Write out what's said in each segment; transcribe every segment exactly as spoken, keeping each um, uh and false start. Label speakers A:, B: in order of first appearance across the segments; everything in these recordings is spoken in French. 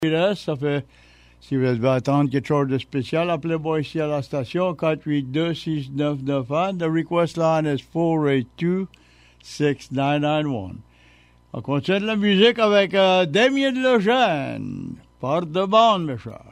A: Il reste, ça fait, si vous devez attendre quelque chose de spécial, appelez-moi ici à la station, quatre huit deux, six neuf neuf un. The request line is four eight two, six nine nine one. On continue la musique avec euh, Damien Lejeune, par demande, mes chers.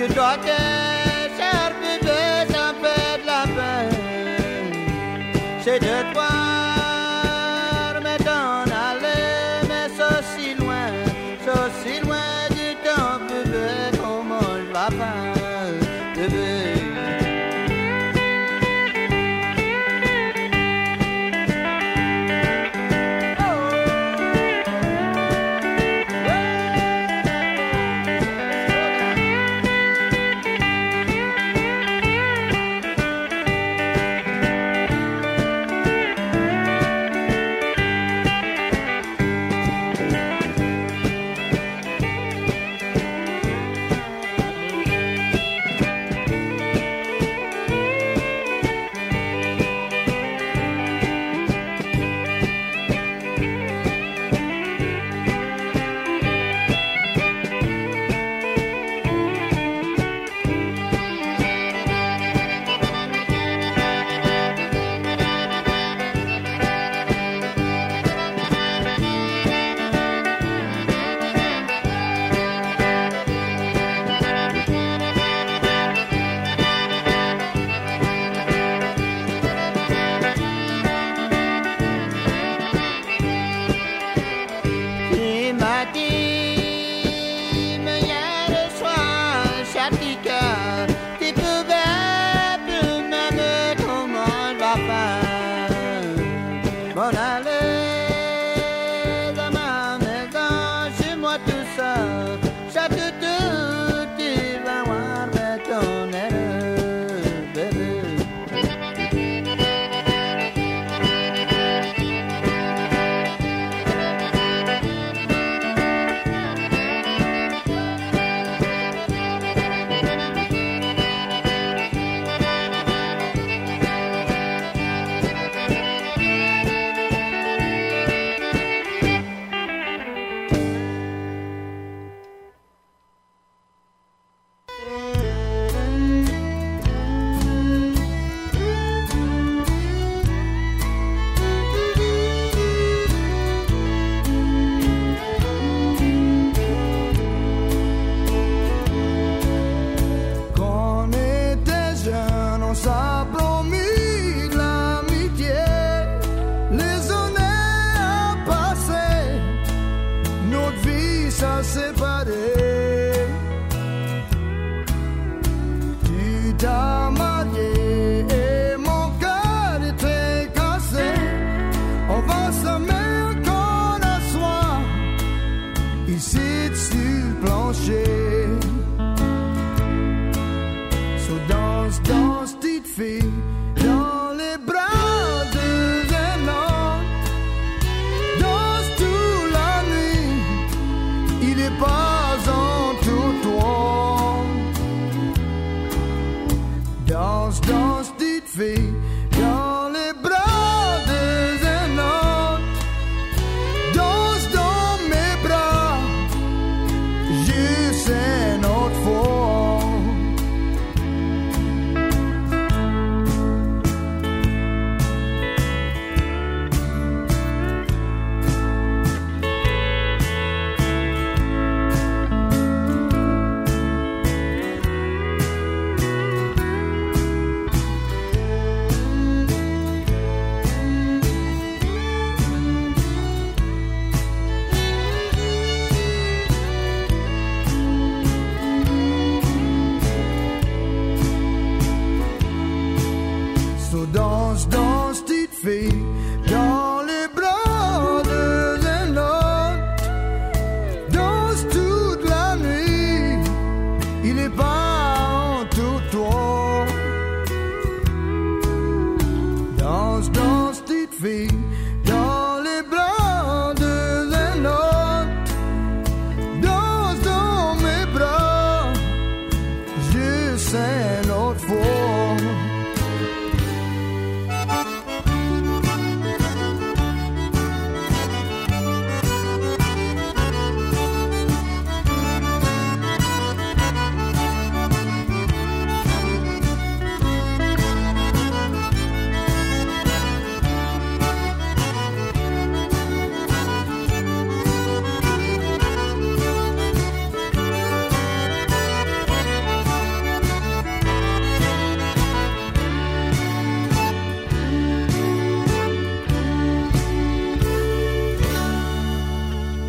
B: que toi t'es cher bébé, ça me fait de la peine. C'est de toi me t'en aller, mais ça si loin, ça si loin du temps bébé, comment je vais faire bébé.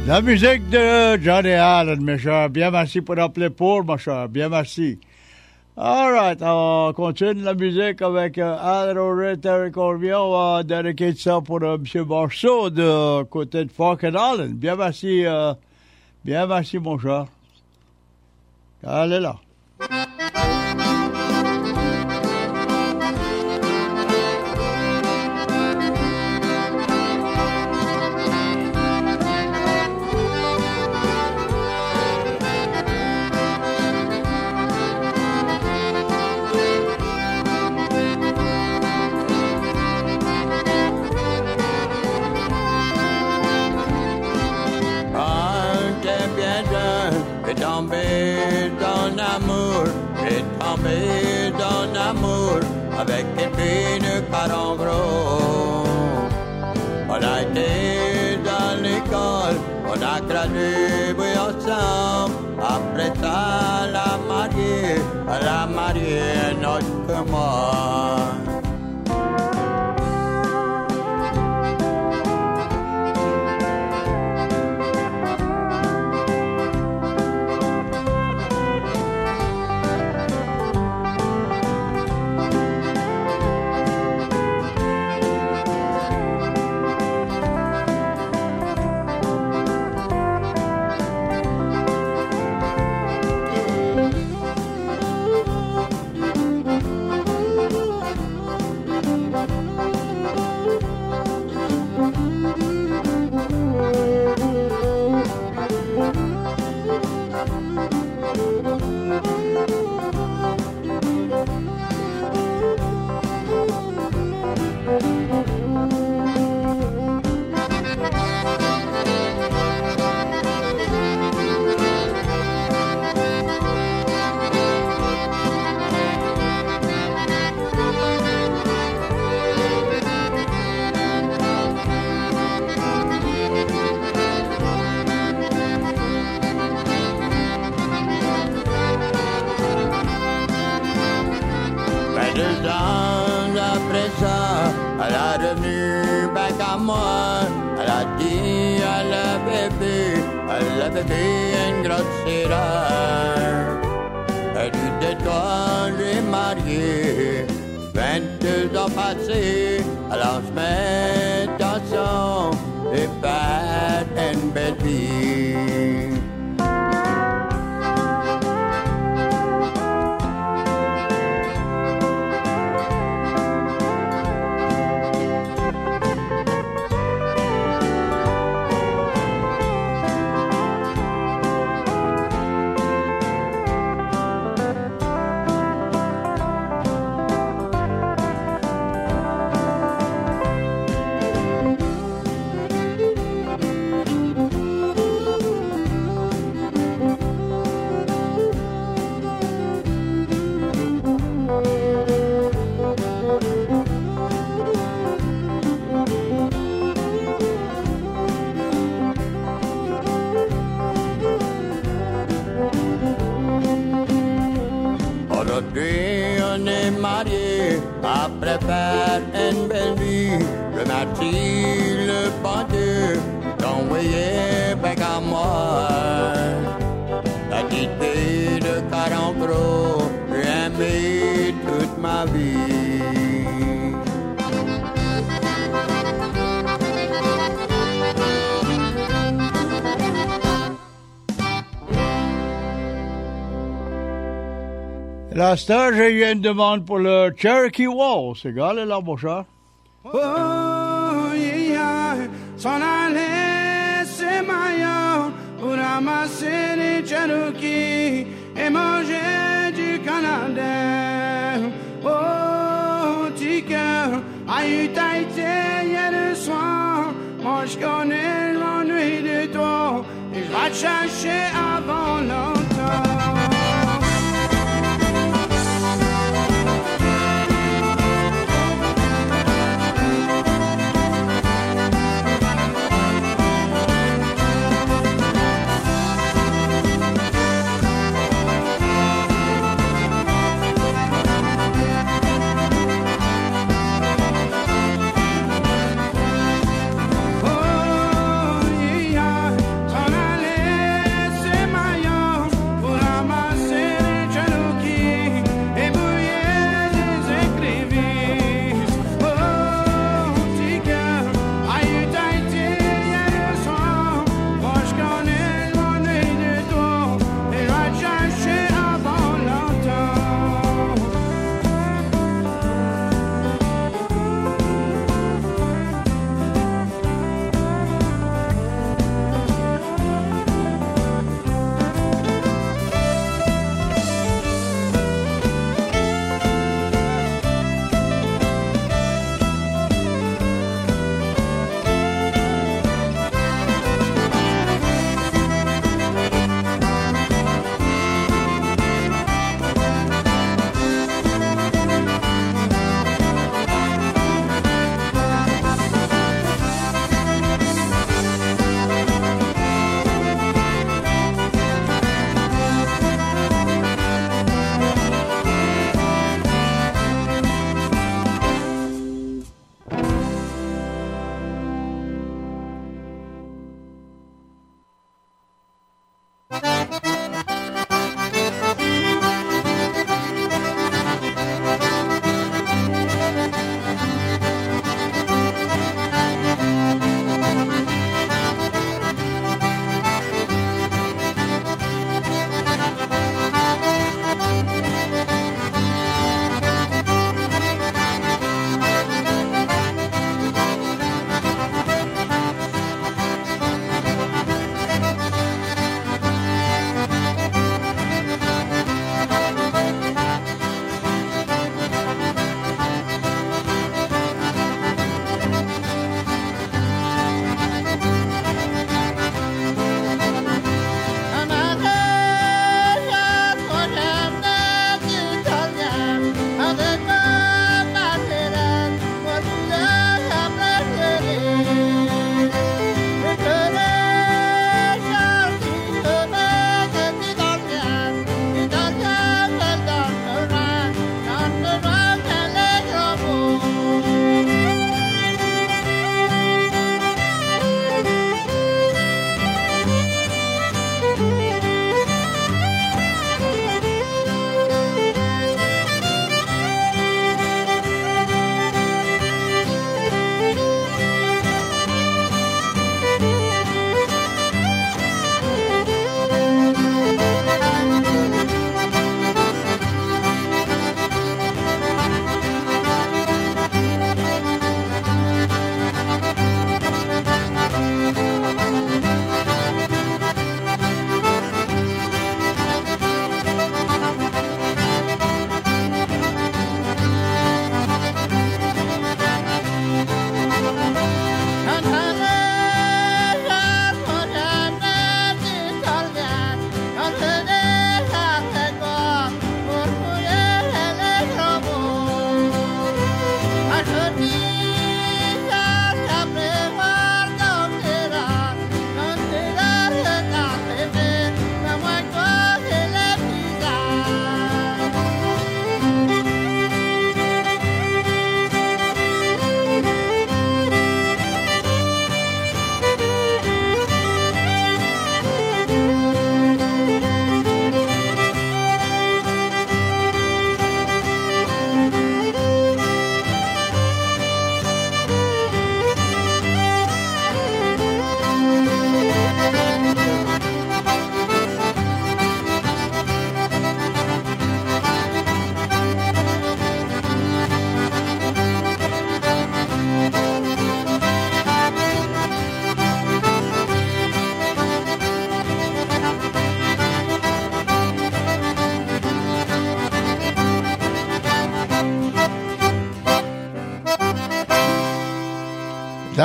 A: La musique de Johnny Allen, mes chers. Bien merci pour appeler Paul, ma chère. Bien merci. All right, on continue la musique avec euh, Al Roret Eric Orvia. On va dédier ça pour euh, M. Marceau de côté de Falcon Island. Bien merci, euh, bien merci, mon cher. Allez là.
B: Tombé dans l'amour, j'ai tombé dans l'amour avec une fille de quarante gros. On a été dans l'école, on a gradué oui, ensemble. Après ça, la mariée, la mariée notre que moi.
A: La star, j'ai eu une demande pour le Cherokee Wall. C'est égal, là, mon cher.
C: Oh, yeah, s'en allait, c'est maillot pour ramasser les Cherokee et manger du Canada. Oh, petit cœur, a eu ta été hier soir. Moi, je connais l'ennui de toi et je vais te chercher avant longtemps.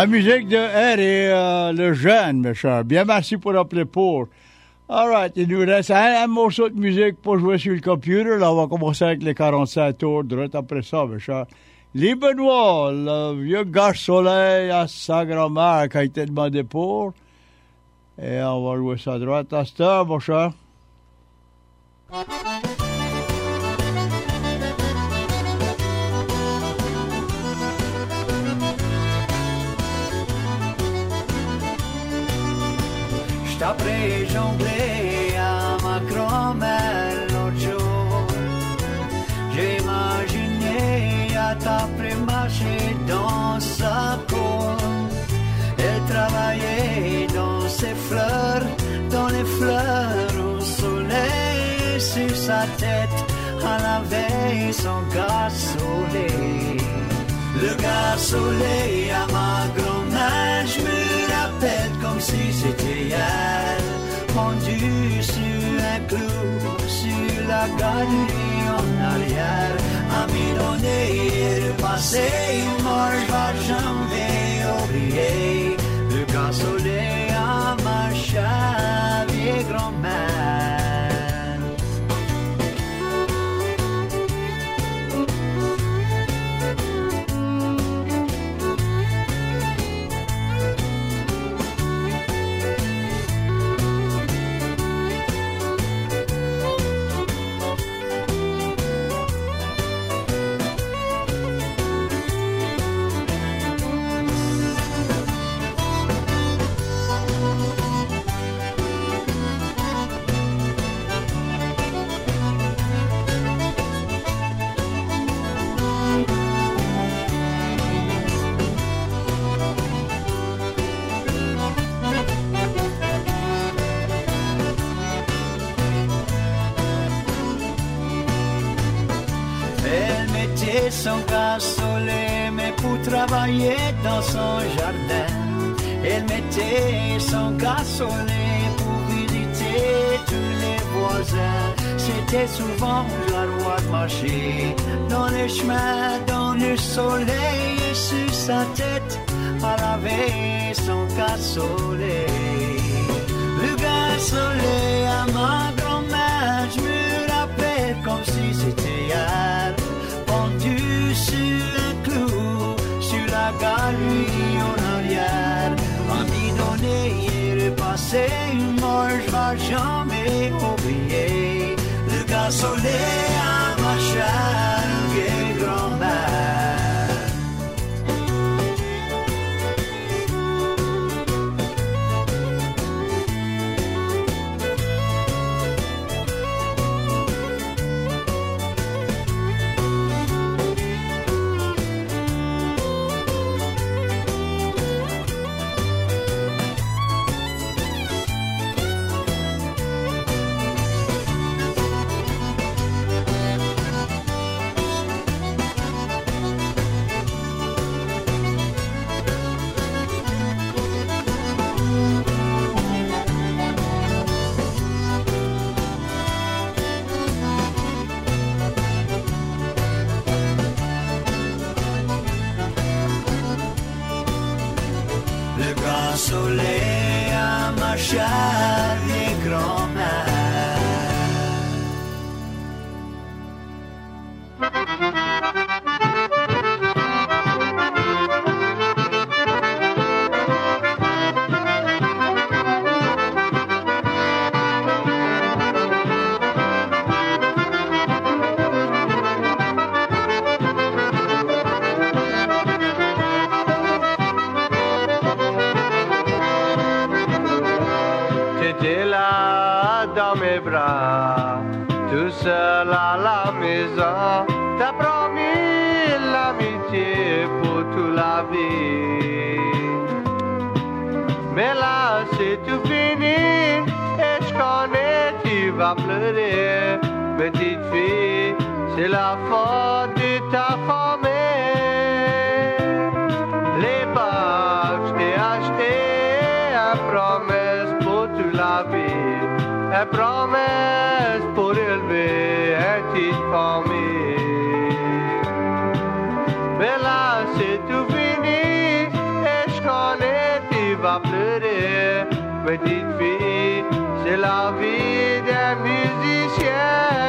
A: La musique de Harry, euh, le jeune, mes chers. Bien, merci pour appeler pour. All right, il nous reste un, un morceau de musique pour jouer sur le computer. Là, on va commencer avec les quarante-cinq tours, direct après ça, mes chers. Les Benoît, le vieux gars soleil à sa grand-mère qui a été demandé pour. Et on va jouer ça à droite à cette heure, mon cher.
B: J't'apprends jongler à ma grand-mère l'autre jour. J'ai imaginé à t'apprendre marcher dans sa cour. Elle travaillait dans ses fleurs, dans les fleurs au soleil. Sur sa tête, elle avait son cassoulet. Le cassoulet à ma grand-mère, je me rappelle comme si c'était hier. Pendu sur un clou, sur la galerie en arrière. À m'y donner le passé, moi je vais jamais oublier. Le cassoulet à ma chère vieille grand-mère. Son cassoulet, mais pour travailler dans son jardin. Elle mettait son cassoulet pour visiter tous les voisins. C'était souvent la loi de marcher dans les chemins, dans le soleil. Et sur sa tête, elle avait son cassoulet. Le cassoulet à ma grand-mère, je me rappelle comme si c'était hier. Pendu sur un clou, sur la galerie en arrière. À m'y donner le passé, moi je vais jamais oublier. Le cassoulet à ma chère vieille grand-mère. Soleil à ma chère vieille grand-mère. Tout seul à la maison, t'as promis l'amitié pour toute la vie. Mais là c'est tout fini, et je connais tu vas pleurer. Petite fille, c'est la faute de ta famille. Les bagues, je t'ai acheté, une promesse pour toute la vie. Une promesse pour élever une petite famille. Mais là c'est tout fini, et je petite fille, c'est la vie des musiciens.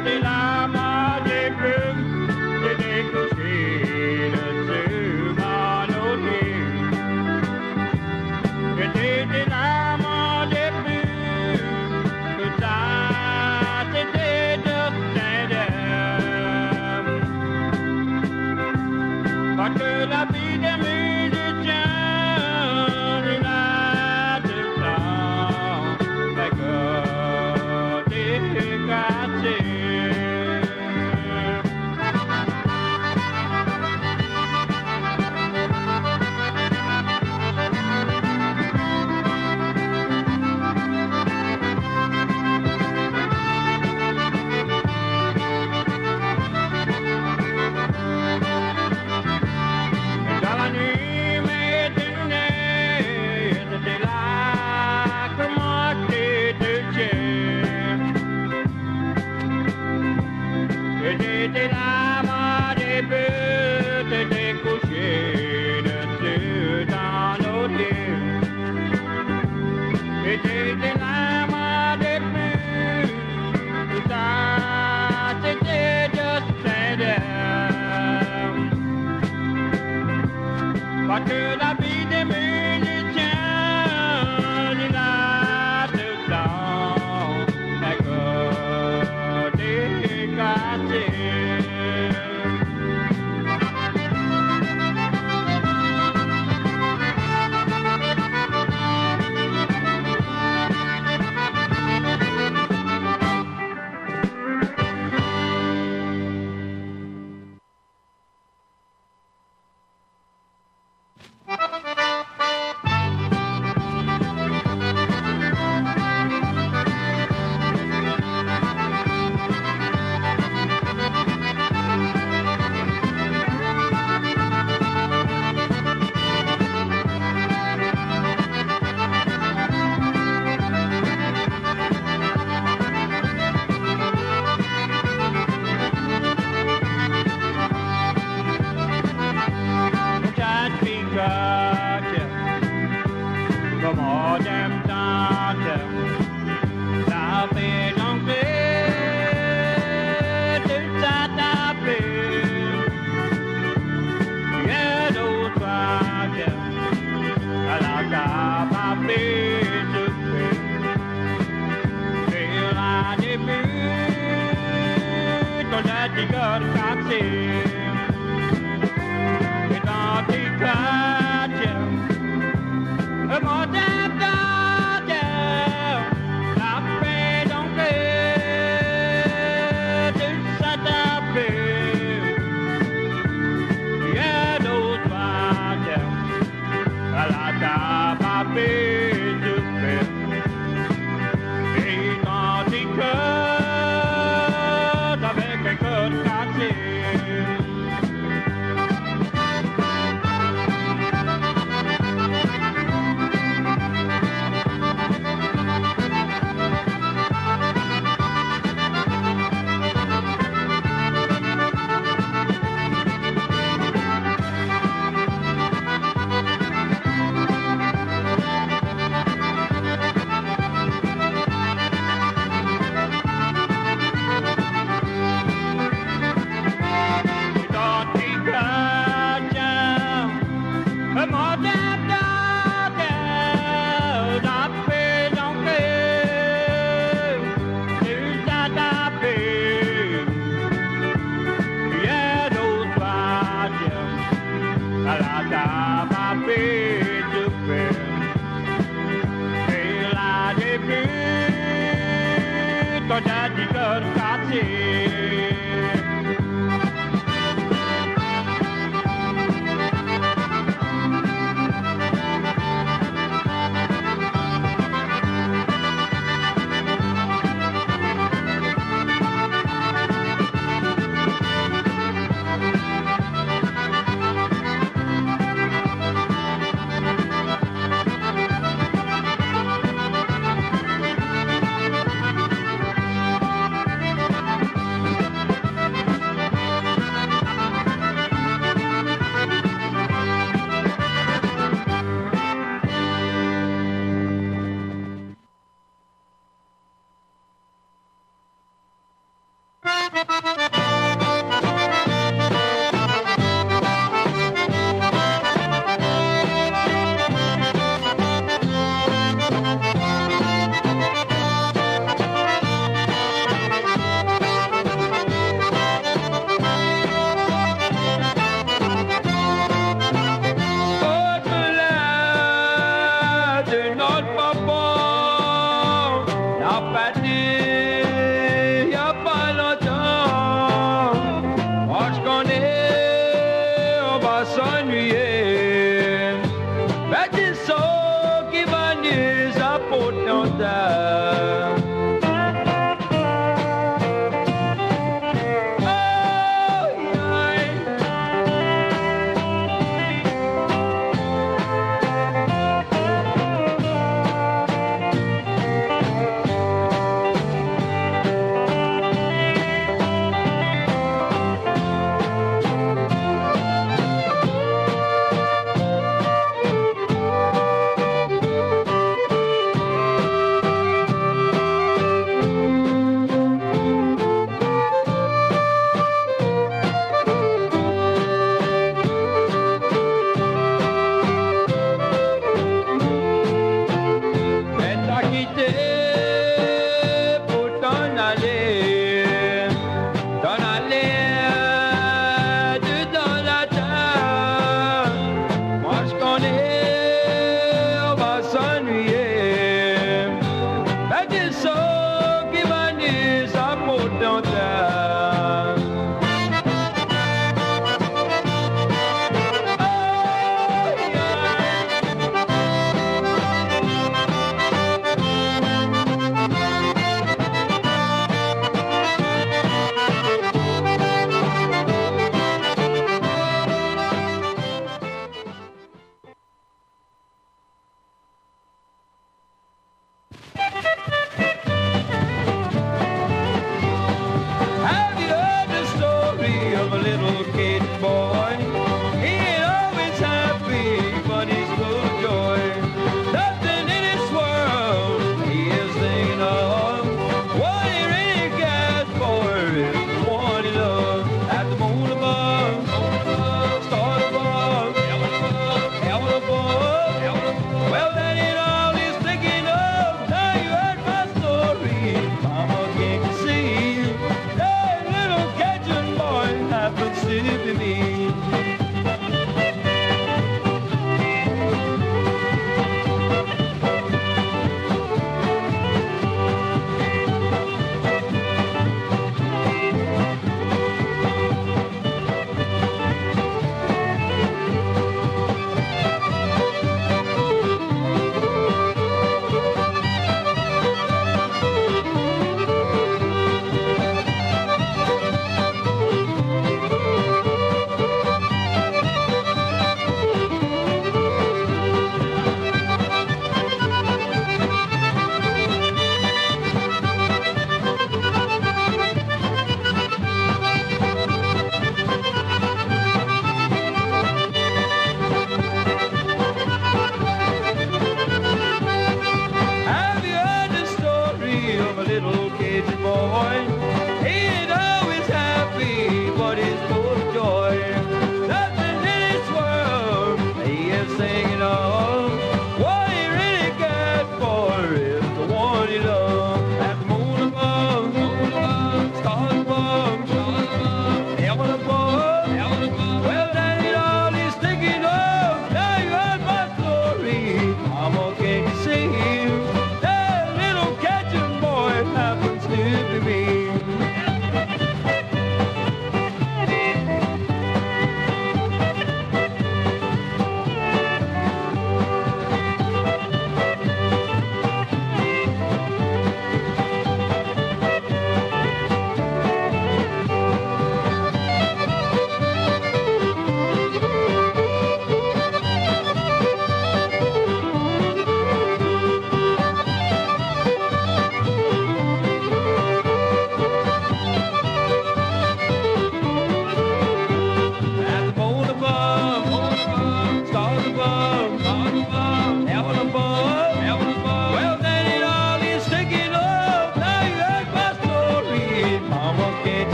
B: J'étais là, moi j'ai pu, j'étais couché dessus mon pied. J'étais là, moi j'ai pu, que ça c'était de t'aider. Parce que la vie des musiciens, il a du temps, fait que t'es cassé. Dans la nuit, mes lunettes, c'était là que moi j'étais tiens. Et j'étais là, moi début, t'étais couché dessus dans nos yeux. Et j'étais là, moi début, tout ça, c'était juste s'aider. Parce que la vie des musiciens, il a du temps, fait que t'es cassé. Muchas picachas, como dem tante, la vie d'anglais, tout ça t'appelle. Yeah, d'autres vagues, à la cave à faire de paix. C'est la début, ton jatigot cassé. Et dans tes quartiers, un modèle d'adèle, la paix d'anglais, tout ça t'appelle. Il y a d'autres vagues, à la table à faire de paix. Et dans tes cœurs, avec un cœur cassé.
D: il y a pas longtemps. Oh, je connais, on va s'ennuyer. Mais dis ça qui va nous apporter en terre.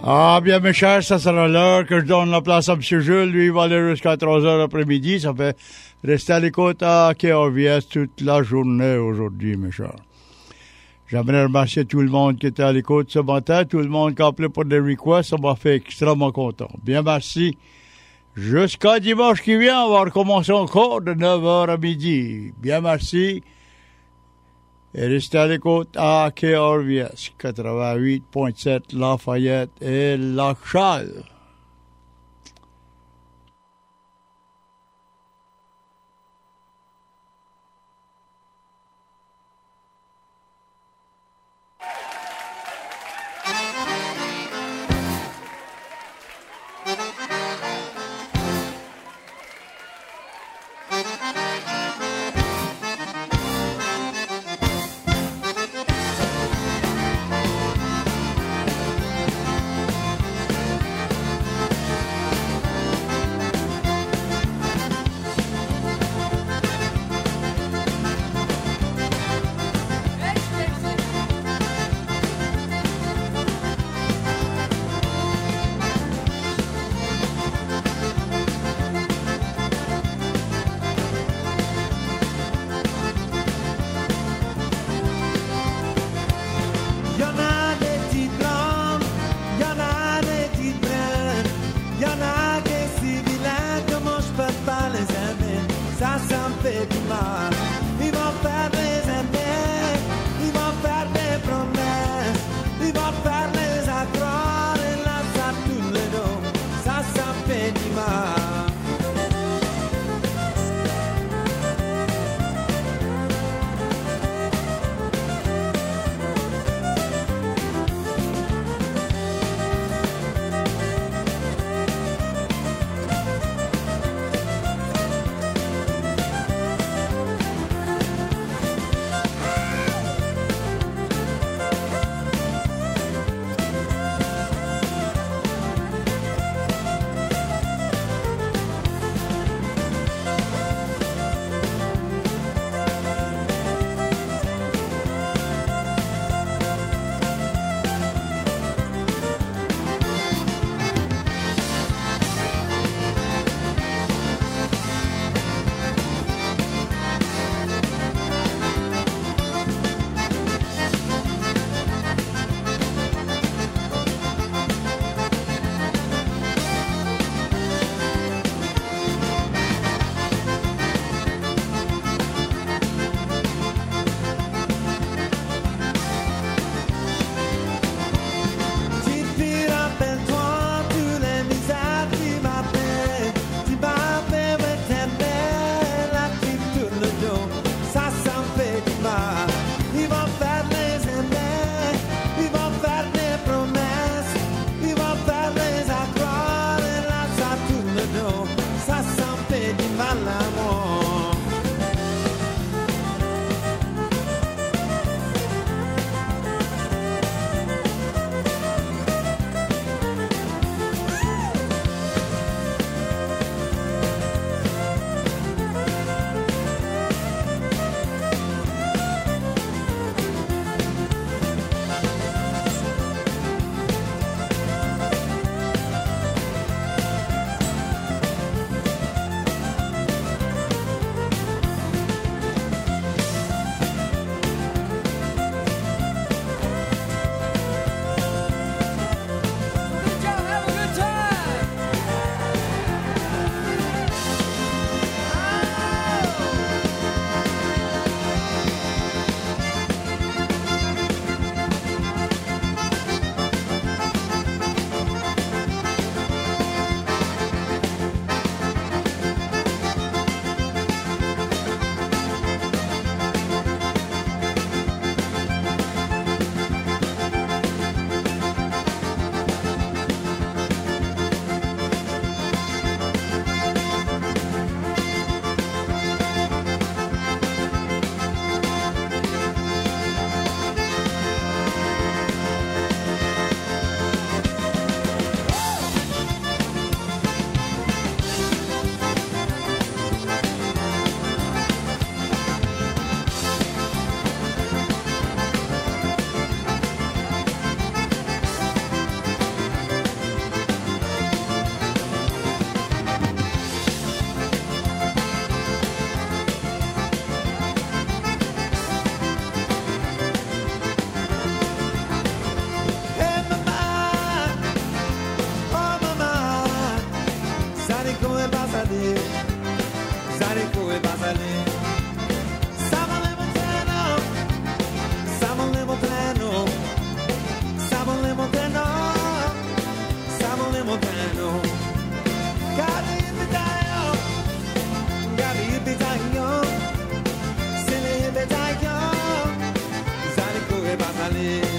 A: Ah, bien, mes chers, ça sera l'heure que je donne la place à M. Jules. Lui, il va aller jusqu'à trois heures l'après-midi. Ça fait rester à l'écoute à K R V S toute la journée aujourd'hui, mes chers. J'aimerais remercier tout le monde qui était à l'écoute ce matin, tout le monde qui a appelé pour des requests. Ça m'a fait extrêmement content. Bien, merci. Jusqu'à dimanche qui vient, on va recommencer encore de neuf heures à midi. Bien, merci. Et restez à l'écoute à K R V S quatre-vingt-huit point sept Lafayette et Lac-Charles.
E: Zarico e Basale, Zarico e Basale. Savolemo treno, savolemo treno, savolemo treno, savolemo treno. Gari bitayo, gari bitayo, sele bitayo, Zarico e Basale.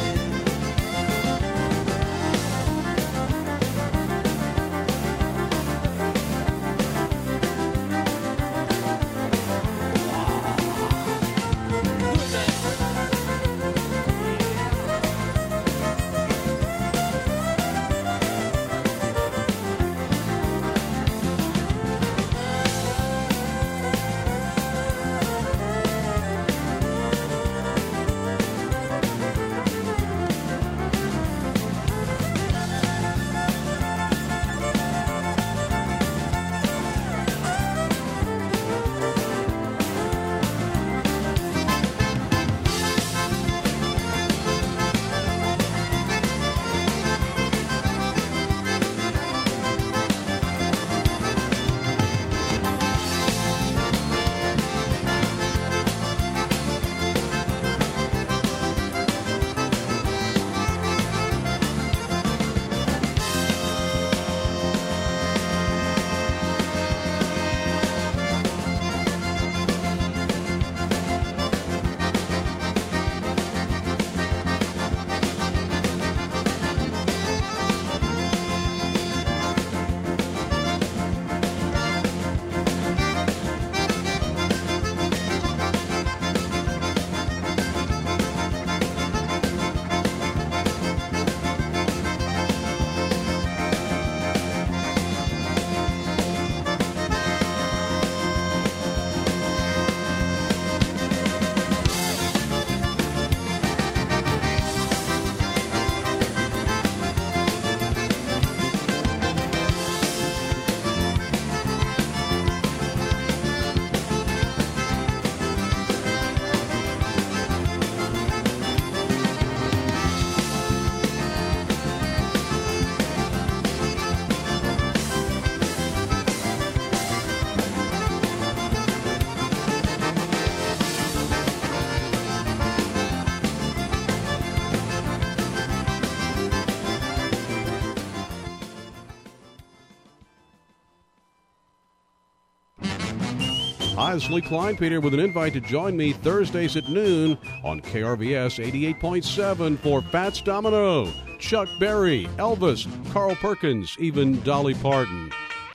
F: Hi, this is Lee Kleinpeter with an invite to join me Thursdays at noon on K R V S eighty-eight point seven for Fats Domino, Chuck Berry, Elvis, Carl Perkins, even Dolly Parton.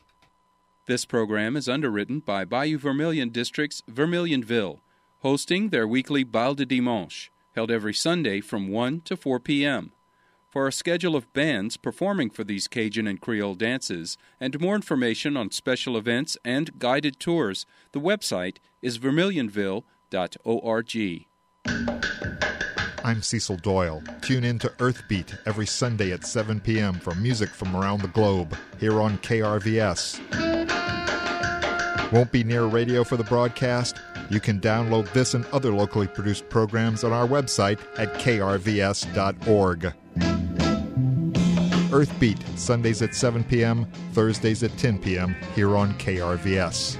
G: This program is underwritten by Bayou Vermilion District's Vermilionville, hosting their weekly Bal de Dimanche, held every Sunday from one to four p.m. For a schedule of bands performing for these Cajun and Creole dances, and more information on special events and guided tours, the website is vermilionville dot org.
H: I'm Cecil Doyle. Tune in to Earthbeat every Sunday at seven p.m. for music from around the globe, here on K R V S. Won't be near radio for the broadcast? You can download this and other locally produced programs on our website at k r v s dot org. Earthbeat, Sundays at seven p.m., Thursdays at ten p.m., here on K R V S.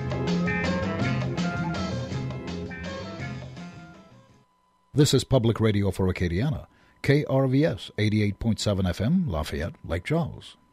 I: This is Public Radio for Acadiana, K R V S eighty-eight point seven F M, Lafayette, Lake Charles.